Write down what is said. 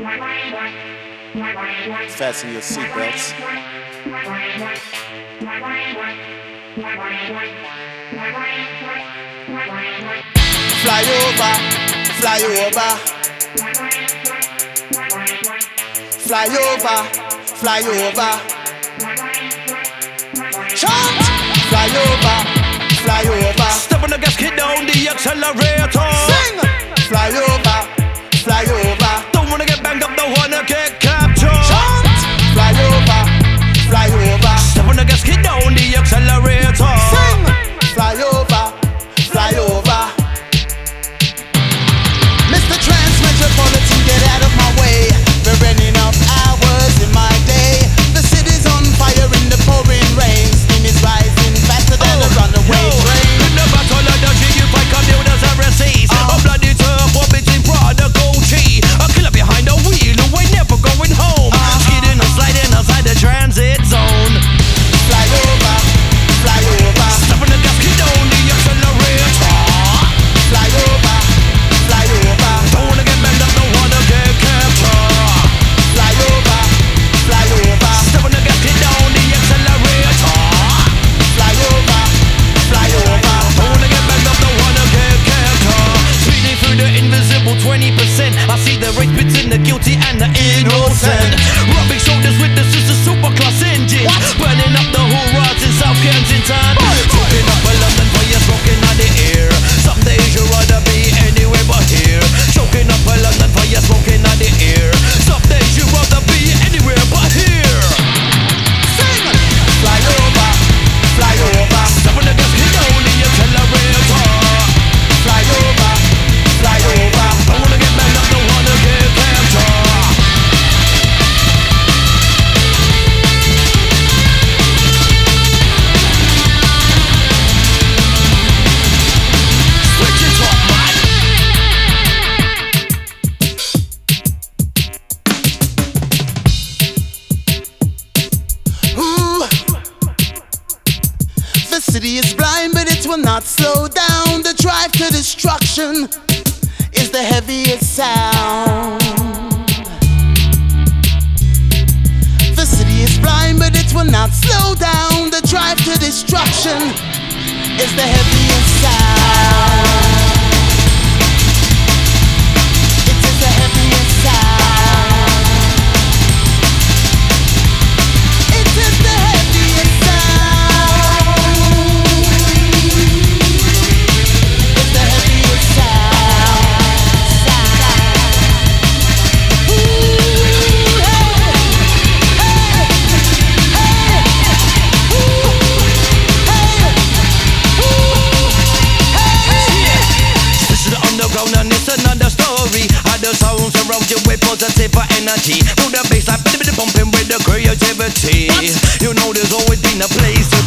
Fasten your seatbelts. Fly over, fly over. Fly over, fly over. Chant! Fly over, fly over. Step on the gas, hit down the accelerator. Sing! Fly over, fly over. Don't wanna get banged up, don't wanna get captured. Chant! Fly over, fly over. Step on the gas, hit down the accelerator. Sing! Fly over, fly over. Mr. Trans-Metropolitan, get out of my way. We're running up hours in my day. The city's on fire in the pouring rain. Steam is rising faster than a runaway train. In the battle of the G, you fight computers and receives. A bloody turf war between Prada, Gucci. A killer behind the wheel who ain't never going home. Skidding and sliding outside the transit zone. Fly over, fly over. Step on the gas, hit down the accelerator. Fly over, fly over. Don't wanna get banged up, don't wanna get captured. Fly over, fly over. Step on the gas, hit down the accelerator. Fly over, fly over. Don't wanna get banged up, don't wanna get captured. Speeding through the invisible 20%. I see the race between the guilty and the innocent. Rubbing shoulders with the sister superclass engine. Burning up the hurrahs in South Kensington. Talking up a London fire, smoking out the air. Some days you'd rather be anywhere but here. Choking up a London fire, smoking out the air. Some days you'd rather be anywhere but here. Sing! Fly over, fly over. Step on the gas, hit down the accelerator. Fly over, fly over. Don't wanna get banged up, don't wanna get captured. Switch it up, man. Ooh. The city is blind, but it will not slow down. The drive to destruction is the heaviest sound. The city is blind, but it will not slow down. The drive to destruction is the heaviest sound. It is the heaviest sound. It is the heaviest sound. It's the heaviest sound. Ooh, hey, hey, hey. Ooh, hey, This is the underground and it's another story. How the sounds around you with positive energy. Through the bass, I bit pumping with the creativity. You know there's always been a place to